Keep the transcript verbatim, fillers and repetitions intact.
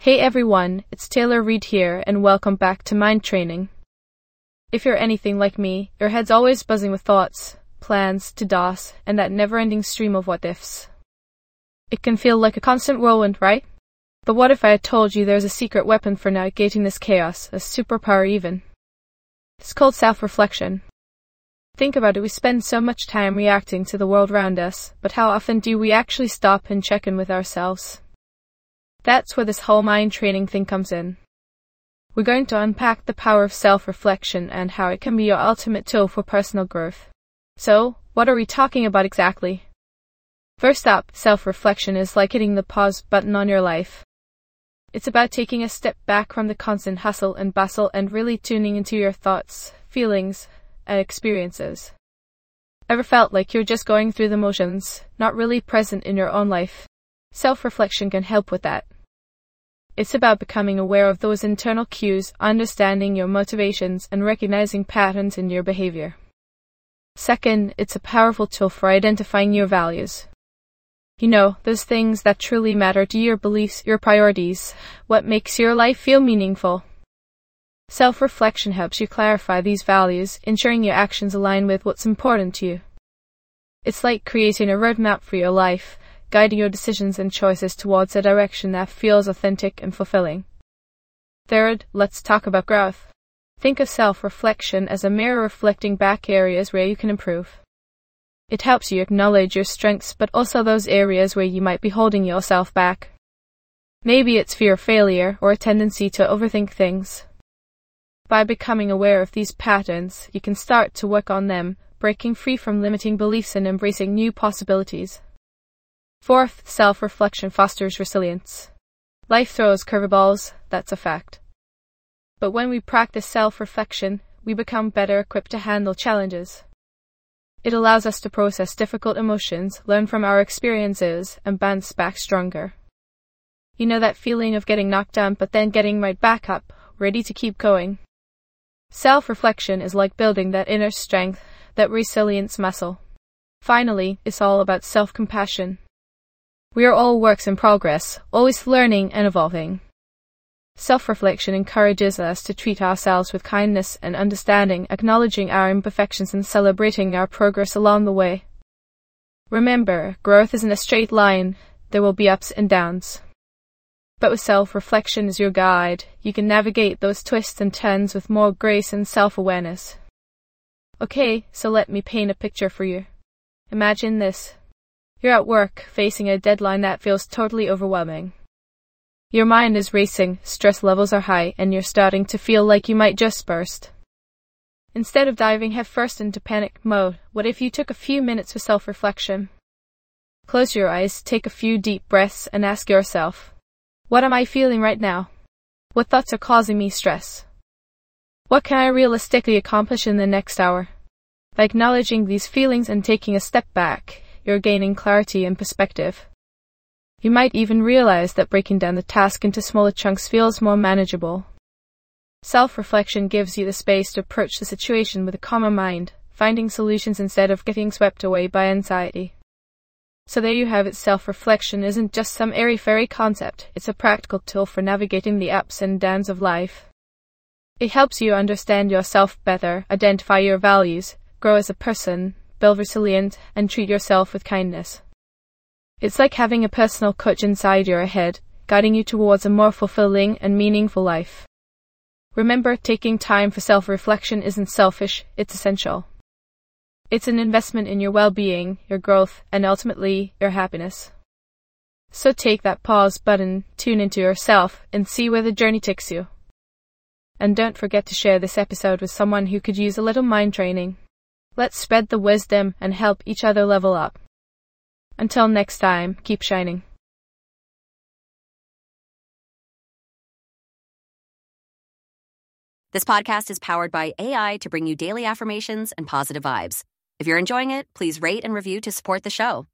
Hey everyone, it's Taylor Reed here, and welcome back to Mind Training. If you're anything like me, your head's always buzzing with thoughts, plans, to-dos, and that never-ending stream of what-ifs. It can feel like a constant whirlwind, right? But what if I had told you there's a secret weapon for navigating this chaos, a superpower even? It's called self-reflection. Think about it, we spend so much time reacting to the world around us, but how often do we actually stop and check in with ourselves? That's where this whole mind training thing comes in. We're going to unpack the power of self-reflection and how it can be your ultimate tool for personal growth. So, what are we talking about exactly? First up, self-reflection is like hitting the pause button on your life. It's about taking a step back from the constant hustle and bustle and really tuning into your thoughts, feelings, and experiences. Ever felt like you're just going through the motions, not really present in your own life? Self-reflection can help with that. It's about becoming aware of those internal cues, understanding your motivations, and recognizing patterns in your behavior. Second, it's a powerful tool for identifying your values. You know, those things that truly matter to your beliefs, your priorities, what makes your life feel meaningful. Self-reflection helps you clarify these values, ensuring your actions align with what's important to you. It's like creating a roadmap for your life, guiding your decisions and choices towards a direction that feels authentic and fulfilling. Third, let's talk about growth. Think of self-reflection as a mirror reflecting back areas where you can improve. It helps you acknowledge your strengths, but also those areas where you might be holding yourself back. Maybe it's fear of failure or a tendency to overthink things. By becoming aware of these patterns, you can start to work on them, breaking free from limiting beliefs and embracing new possibilities. Fourth, self-reflection fosters resilience. Life throws curveballs, that's a fact. But when we practice self-reflection, we become better equipped to handle challenges. It allows us to process difficult emotions, learn from our experiences, and bounce back stronger. You know that feeling of getting knocked down but then getting right back up, ready to keep going? Self-reflection is like building that inner strength, that resilience muscle. Finally, it's all about self-compassion. We are all works in progress, always learning and evolving. Self-reflection encourages us to treat ourselves with kindness and understanding, acknowledging our imperfections and celebrating our progress along the way. Remember, growth isn't a straight line, there will be ups and downs. But with self-reflection as your guide, you can navigate those twists and turns with more grace and self-awareness. Okay, so let me paint a picture for you. Imagine this. You're at work, facing a deadline that feels totally overwhelming. Your mind is racing, stress levels are high, and you're starting to feel like you might just burst. Instead of diving headfirst into panic mode, what if you took a few minutes for self-reflection? Close your eyes, take a few deep breaths, and ask yourself, what am I feeling right now? What thoughts are causing me stress? What can I realistically accomplish in the next hour? By acknowledging these feelings and taking a step back, you're gaining clarity and perspective. You might even realize that breaking down the task into smaller chunks feels more manageable. Self-reflection gives you the space to approach the situation with a calmer mind, finding solutions instead of getting swept away by anxiety. So there you have it, self-reflection isn't just some airy-fairy concept, it's a practical tool for navigating the ups and downs of life. It helps you understand yourself better, identify your values, grow as a person, build resilience, and treat yourself with kindness. It's like having a personal coach inside your head, guiding you towards a more fulfilling and meaningful life. Remember, taking time for self-reflection isn't selfish, it's essential. It's an investment in your well-being, your growth, and ultimately, your happiness. So take that pause button, tune into yourself, and see where the journey takes you. And don't forget to share this episode with someone who could use a little mind training. Let's spread the wisdom and help each other level up. Until next time, keep shining. This podcast is powered by A I to bring you daily affirmations and positive vibes. If you're enjoying it, please rate and review to support the show.